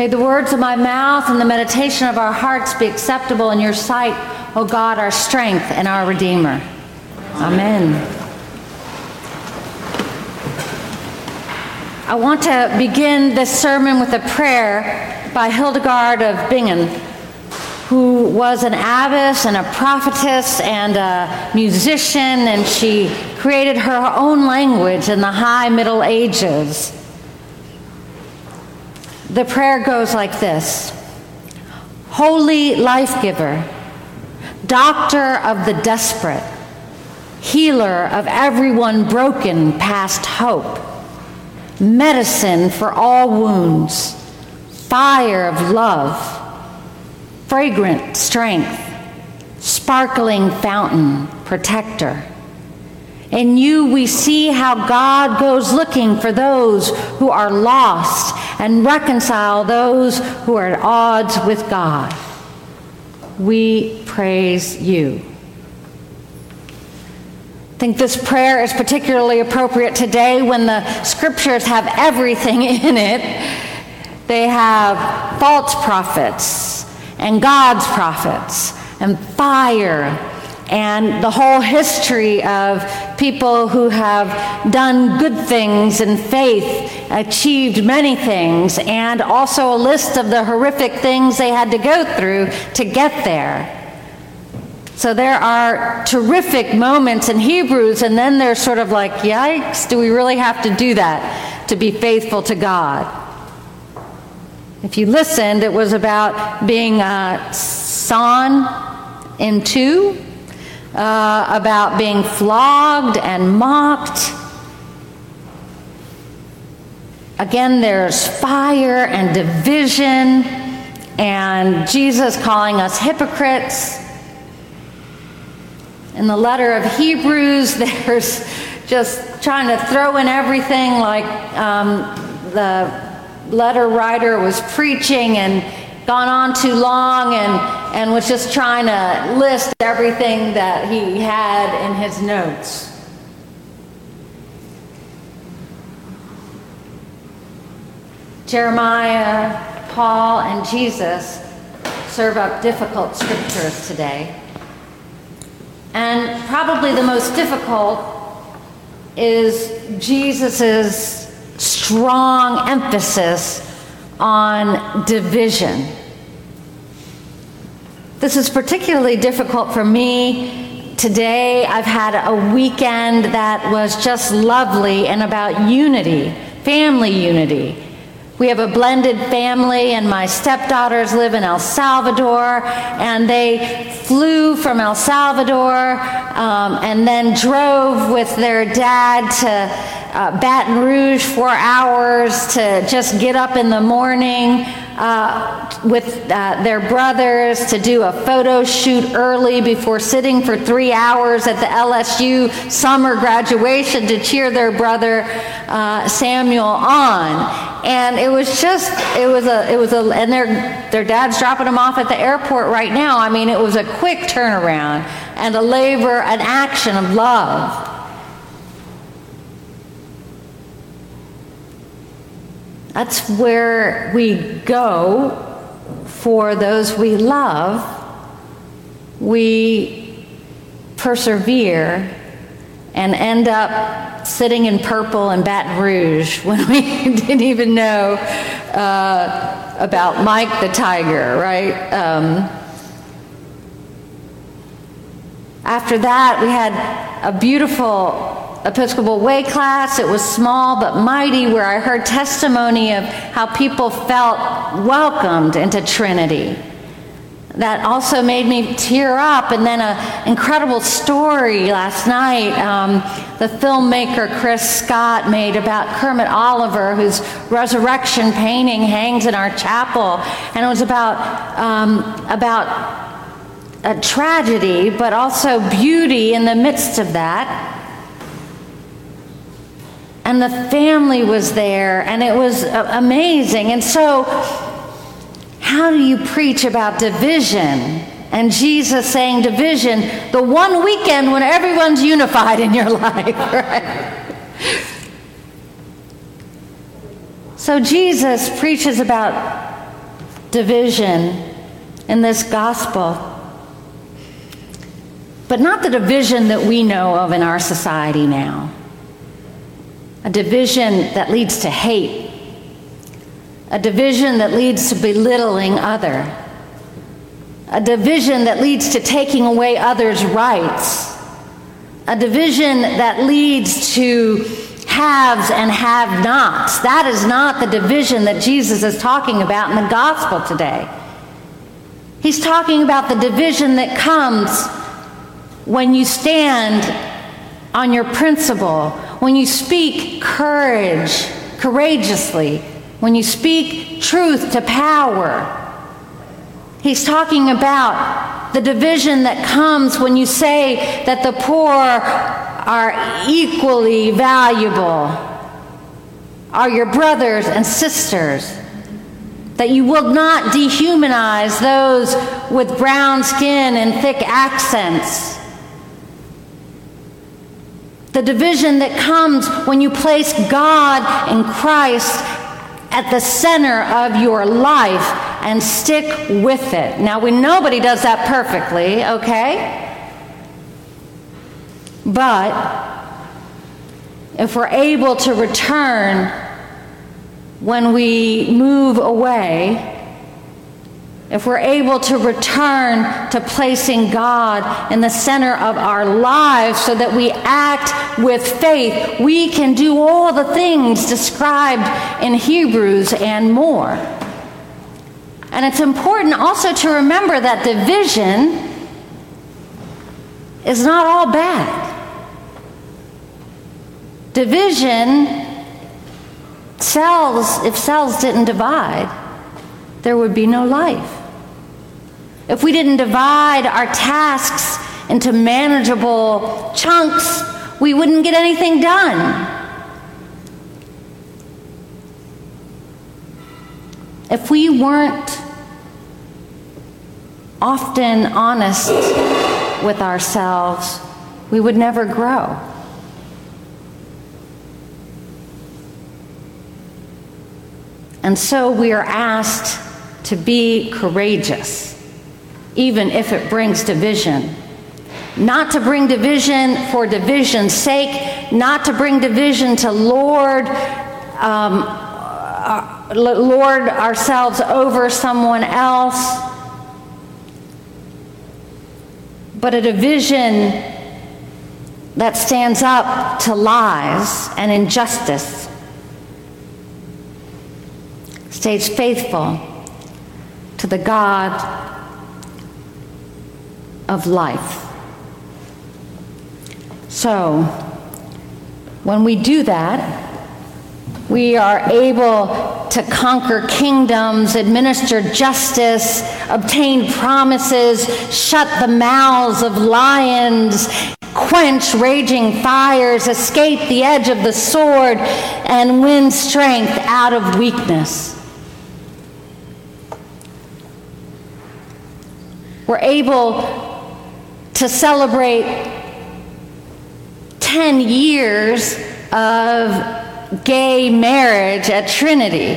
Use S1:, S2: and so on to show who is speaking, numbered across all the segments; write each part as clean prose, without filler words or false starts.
S1: May the words of my mouth and the meditation of our hearts be acceptable in your sight, O God, our strength and our Redeemer. Amen. I want to begin this sermon with a prayer by Hildegard of Bingen, who was an abbess and a prophetess and a musician, and she created her own language in the High Middle Ages. The prayer goes like this: Holy Life-Giver, Doctor of the desperate, Healer of everyone broken past hope, Medicine for all wounds, Fire of love, Fragrant strength, Sparkling fountain, Protector. In you we see how God goes looking for those who are lost and reconcile those who are at odds with God. We praise you. I think this prayer is particularly appropriate today when the scriptures have everything in it. They have false prophets and God's prophets and fire and the whole history of people who have done good things in faith, achieved many things, and also a list of the horrific things they had to go through to get there. So there are terrific moments in Hebrews, and then they're sort of like, yikes, do we really have to do that to be faithful to God? If you listened, it was about being sawn in two, about being flogged and mocked. Again, there's fire and division, and Jesus calling us hypocrites. In the letter of Hebrews, there's just trying to throw in everything, like the letter writer was preaching and gone on too long and was just trying to list everything that he had in his notes. Jeremiah, Paul, and Jesus serve up difficult scriptures today. And probably the most difficult is Jesus' strong emphasis on division. This is particularly difficult for me today. I've had a weekend that was just lovely and about unity, family unity. We have a blended family, and my stepdaughters live in El Salvador, and they flew from El Salvador and then drove with their dad to Baton Rouge 4 hours to just get up in the morning with their brothers to do a photo shoot early before sitting for 3 hours at the LSU summer graduation to cheer their brother Samuel on. And it was and their dad's dropping them off at the airport right now. I mean, it was a quick turnaround and a labor, an action of love. That's where we go for those we love. We persevere and end up sitting in purple in Baton Rouge when we didn't even know about Mike the Tiger, right? After that, we had a beautiful Episcopal Way class. It was small but mighty, where I heard testimony of how people felt welcomed into Trinity. That also made me tear up. And then an incredible story last night, the filmmaker Chris Scott made about Kermit Oliver, whose resurrection painting hangs in our chapel. And it was about a tragedy, but also beauty in the midst of that. And the family was there, and it was amazing. And so, how do you preach about division? And Jesus saying division the one weekend when everyone's unified in your life, right? So Jesus preaches about division in this gospel, but not the division that we know of in our society now. A division that leads to hate, a division that leads to belittling other, a division that leads to taking away others' rights, a division that leads to haves and have-nots. That is not the division that Jesus is talking about in the gospel today. He's talking about the division that comes when you stand on your principle, when you speak courageously, when you speak truth to power. He's talking about the division that comes when you say that the poor are equally valuable, are your brothers and sisters, that you will not dehumanize those with brown skin and thick accents. The division that comes when you place God and Christ at the center of your life and stick with it. Now, nobody does that perfectly, okay? But if we're able to return when we move away, if we're able to return to placing God in the center of our lives so that we act with faith, we can do all the things described in Hebrews and more. And it's important also to remember that division is not all bad. Division, if cells didn't divide, there would be no life. If we didn't divide our tasks into manageable chunks, we wouldn't get anything done. If we weren't often honest with ourselves, we would never grow. And so we are asked to be courageous, even if it brings division. Not to bring division for division's sake, not to bring division to lord ourselves over someone else, but a division that stands up to lies and injustice, stays faithful to the God of life. So, when we do that, we are able to conquer kingdoms, administer justice, obtain promises, shut the mouths of lions, quench raging fires, escape the edge of the sword, and win strength out of weakness. We're able to celebrate 10 years of gay marriage at Trinity.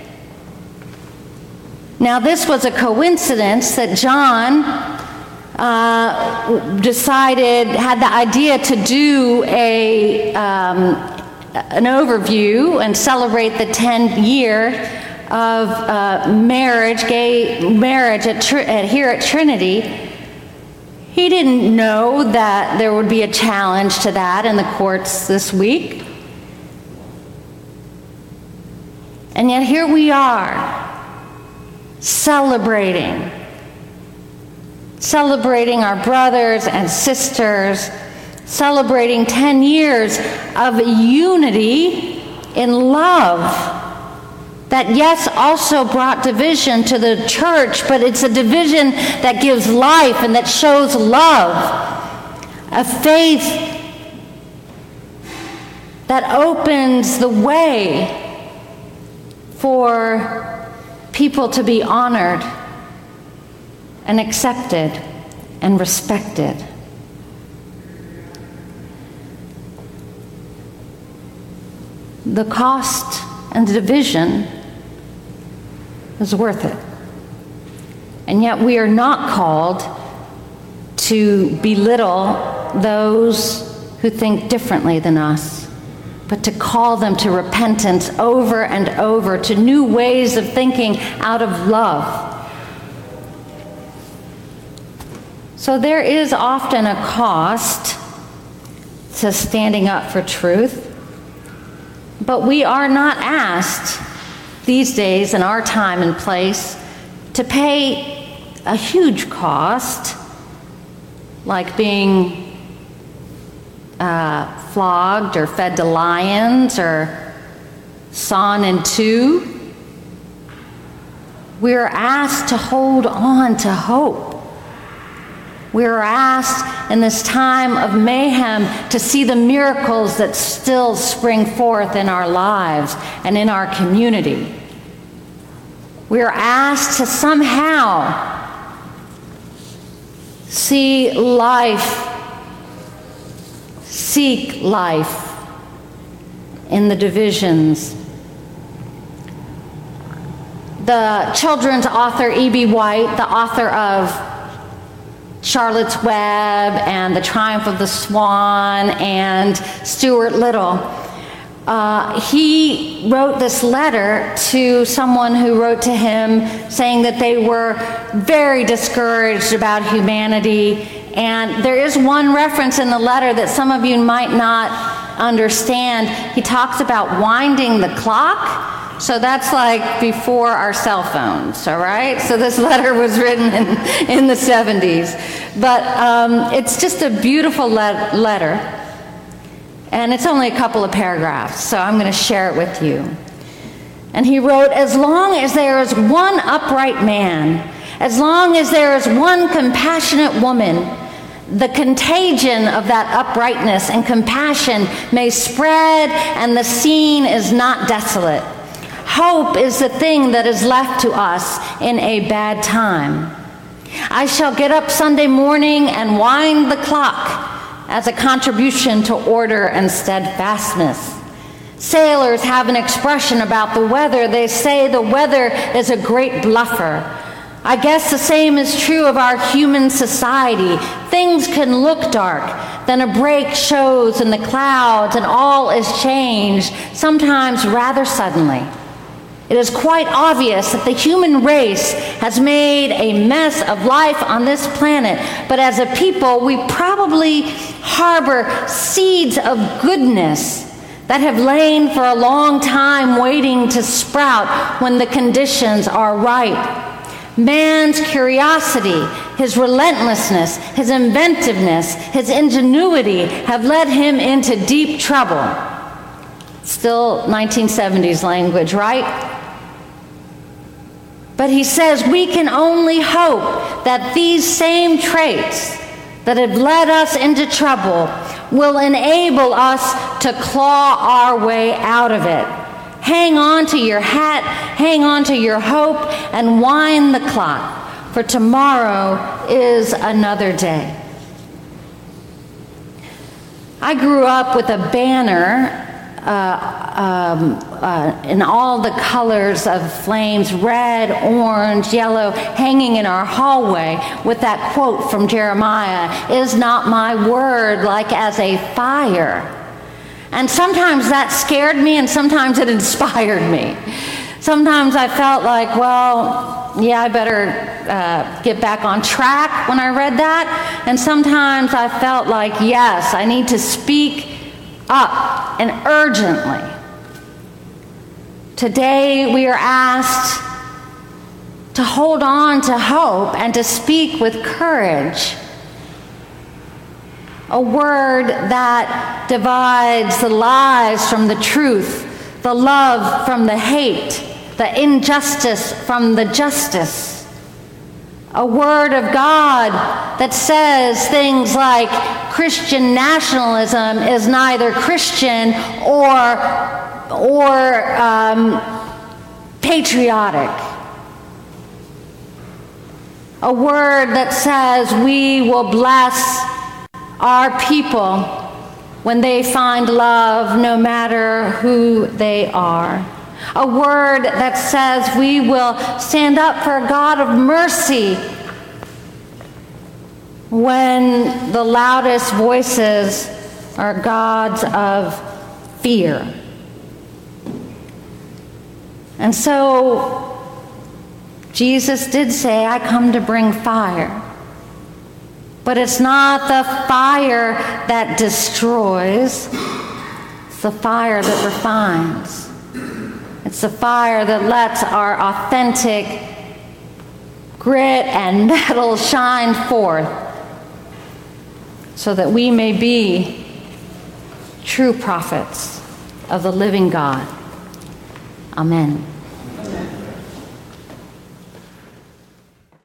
S1: Now, this was a coincidence that John had the idea to do an overview and celebrate the 10th year of gay marriage here at Trinity. He didn't know that there would be a challenge to that in the courts this week. And yet here we are, celebrating our brothers and sisters, celebrating 10 years of unity in love. That, yes, also brought division to the church, but it's a division that gives life and that shows love. A faith that opens the way for people to be honored and accepted and respected. The cost and the division is worth it. And yet we are not called to belittle those who think differently than us, but to call them to repentance over and over, to new ways of thinking out of love. So there is often a cost to standing up for truth, but we are not asked these days in our time and place to pay a huge cost, like being flogged or fed to lions or sawn in two. We're asked to hold on to hope. We're asked in this time of mayhem to see the miracles that still spring forth in our lives and in our community. We're asked to somehow see life, seek life in the divisions. The children's author E.B. White, the author of Charlotte's Web and The Triumph of the Swan and Stuart Little, he wrote this letter to someone who wrote to him saying that they were very discouraged about humanity. And there is one reference in the letter that some of you might not understand. He talks about winding the clock. So that's like before our cell phones, all right? So this letter was written in the 70s. But it's just a beautiful letter. And it's only a couple of paragraphs, so I'm going to share it with you. And he wrote, "As long as there is one upright man, as long as there is one compassionate woman, the contagion of that uprightness and compassion may spread, and the scene is not desolate. Hope is the thing that is left to us in a bad time. I shall get up Sunday morning and wind the clock as a contribution to order and steadfastness. Sailors have an expression about the weather. They say the weather is a great bluffer. I guess the same is true of our human society. Things can look dark, then a break shows in the clouds and all is changed, sometimes rather suddenly. It is quite obvious that the human race has made a mess of life on this planet, but as a people, we probably harbor seeds of goodness that have lain for a long time waiting to sprout when the conditions are right. Man's curiosity, his relentlessness, his inventiveness, his ingenuity have led him into deep trouble." Still 1970s language, right? But he says we can only hope that these same traits that have led us into trouble will enable us to claw our way out of it. Hang on to your hat, hang on to your hope, and wind the clock, for tomorrow is another day. I grew up with a banner in all the colors of flames, red, orange, yellow, hanging in our hallway with that quote from Jeremiah, "Is not my word like as a fire?" And sometimes that scared me and sometimes it inspired me. Sometimes I felt like, well, yeah, I better get back on track when I read that. And sometimes I felt like, yes, I need to speak up and urgently. Today we are asked to hold on to hope and to speak with courage. A word that divides the lies from the truth, the love from the hate, the injustice from the justice. A word of God that says things like Christian nationalism is neither Christian or patriotic. A word that says we will bless our people when they find love no matter who they are. A word that says we will stand up for a God of mercy when the loudest voices are gods of fear. And so Jesus did say, I come to bring fire. But it's not the fire that destroys, it's the fire that refines. It's the fire that lets our authentic grit and metal shine forth so that we may be true prophets of the living God. Amen.